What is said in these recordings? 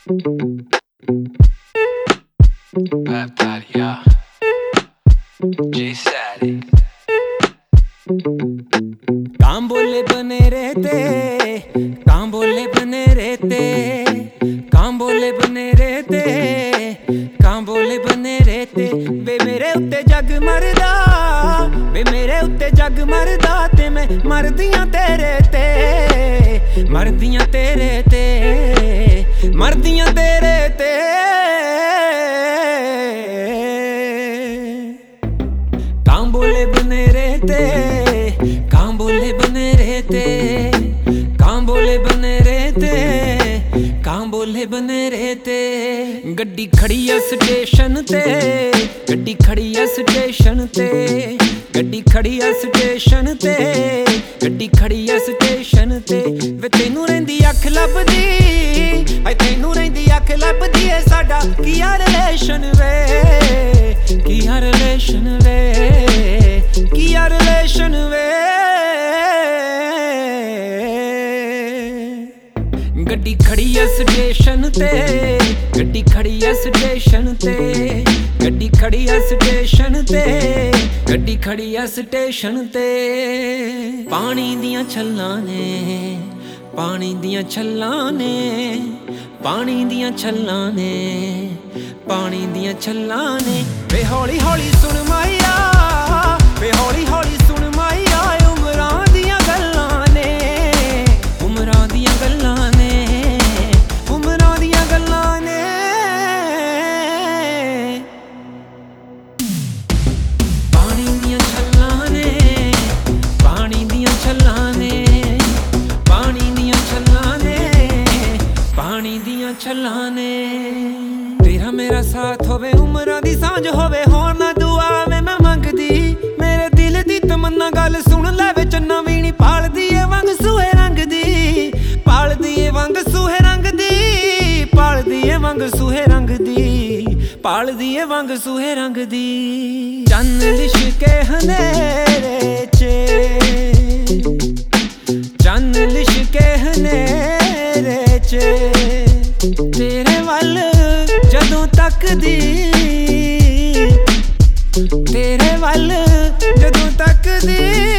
Bad Daddy, yeah. J Saddy. काम बोले बने रहते, काम बोले बने रहते, काम बोले बने रहते, काम बोले बने रहते। वे मेरे उत्ते जग मरदा, वे मेरे उत्ते जग मरदा, ते मैं मरदियां तेरे ते, मरदियां तेरे ते, मरदियां तेरे ते। काम बोले बने रहते, काम बोले बने रहते, काम बोले बने रहते, काम बोले बने रहते। गड्डी खड़ी है स्टेशन ते, गड्डी खड़ी है स्टेशन ते, गड्डी खड़ी है स्टेशन ते, गड्डी खड़ी है स्टेशन ते। वे तैनू रहिंदी अख लभदी, हाय तैनू रहिंदी अख लभदी है साडा किया रिलेशन वे, किया रिलेशन वे, किया रिलेशन वे। गड्डी खड़ी है स्टेशन ते, गड्डी खड़ी है स्टेशन ते, गड्डी खड़ी है स्टेशन ते, गड्डी खड़ी है स्टेशन ते। पानी दियां छल्लां ने, पानी दियां छल्लां ने, पानी दियां छल्लां ने, पानी दियां छल्लां ने। वे हौली हौली सुन माया, वे हौली हौली सुन माया, उमरां दियां गल्लां ने, उमरां दियां गल्लां ने, उमरां दियां गल्लां ने। पानी दियां छल्लां ने, पानी दियां छल्लां ने, पानी दियां छल्लां ने, पानी दियां छल्लां ने। तेरा मेरा साथ होवे, उमरां दी सांझ होवे, होर ना दुआ वे मैं मंगदी। मेरे दिल दी तमन्ना गल सुन ले वे, चन्ना वीणी पालदी ए वंग सूहे रंग दी, पालदी ए वंग सूहे रंग दी, पालदी ए वंग सूहे रंग दी, पालदी ए वंग सूहे रंग दी। चन्न लिशके हनेरे च, चन्न लिशके हनेरे च, तेरे वल जदों तकदी, तेरे वल जदों तकदी।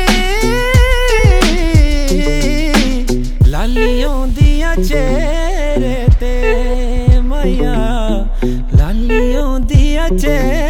लाली आउंदी आ चेहरे ते मैया, लाली आउंदी आ चेहरे